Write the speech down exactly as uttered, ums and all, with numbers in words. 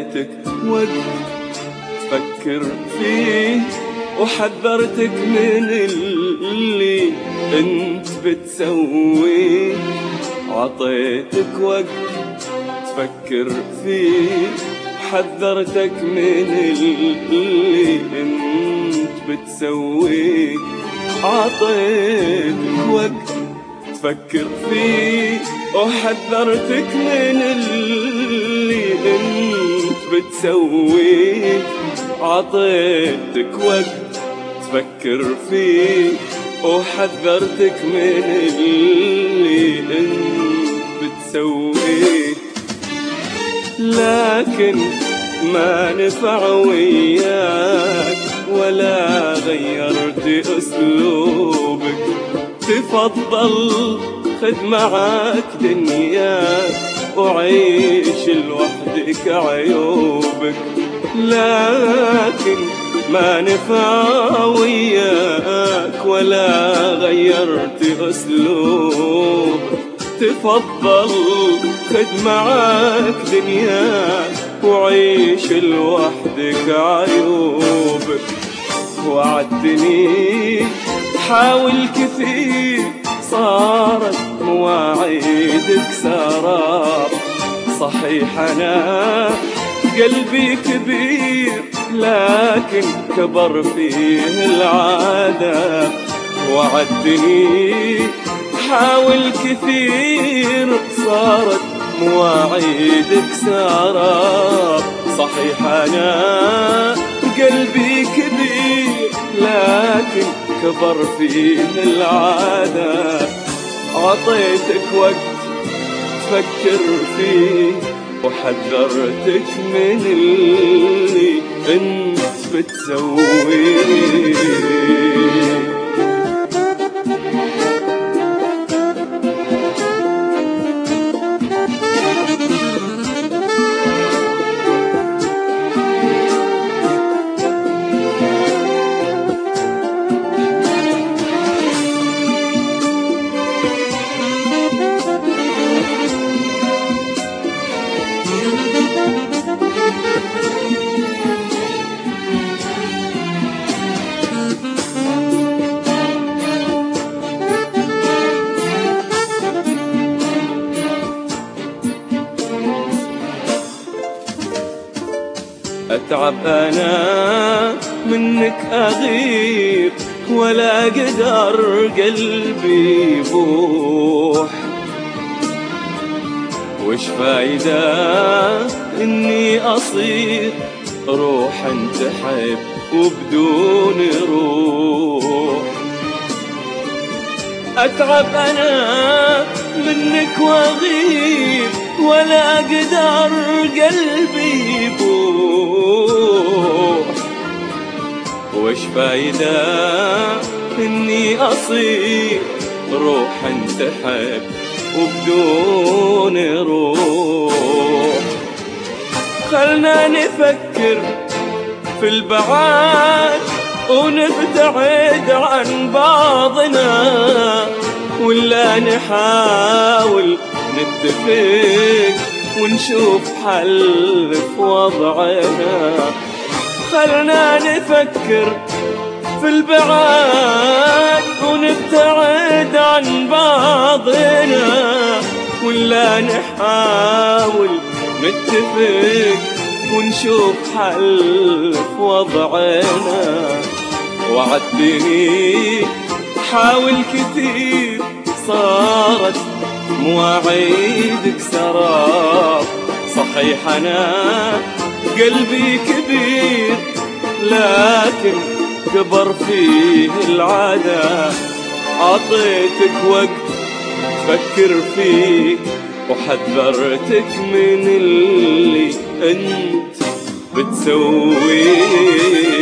عطيتك وقت تفكر فيه، وحذرتك من اللي انت بتسويه. عطيتك وقت تفكر فيه، حذرتك من اللي انت بتسويه. عطيتك وقت تفكر فيه، وحذرتك من اللي انت بتسويه. عطيتك وقت تفكر فيه، وحذرتك من اللي انت بتسويه. لكن ما نفع وياك ولا غيرت اسلوبك. تفضل خذ معاك دنياك وعيش لوحدك عيوبك. لكن ما نفع وياك ولا غيرت اسلوبك. تفضل خذ معاك دنياك وعيش لوحدك عيوبك. وعدتني حاول كثير، صارت مواعيدك سراب. صحيح أنا قلبي كبير، لكن كبر فيه العادة. وعدتني حاول كثير، صارت مواعيدك سراب. صحيح أنا قلبي كبير، لكن كبر فيه العادة. عطيتك وقت تفكر فيه، وحذرتك من اللي انت بتسويه. أتعب أنا منك أغير، ولا قدر قلبي يبوح. وش فايدة إني أصير روح انتحب وبدون روح. أتعب أنا منك وأغير، ولا قدر قلبي يبوح. وش فايدة إني أصير روح انتحب وبدون روح. خلنا نفكر في البعاد ونبتعد عن بعضنا، ولا نحاول نتفق ونشوف حل في وضعنا. خلنا نفكر في البعاد ونبتعد عن بعضنا، ولا نحاول نتفق ونشوف حل في وضعنا. وعدتني حاول كثير، صارت مواعيدك سراب. صحيح أنا قلبي كبير، لكن كبر فيه العادة. عطيتك وقت تفكر فيه، وحذرتك من اللي انت بتسويه.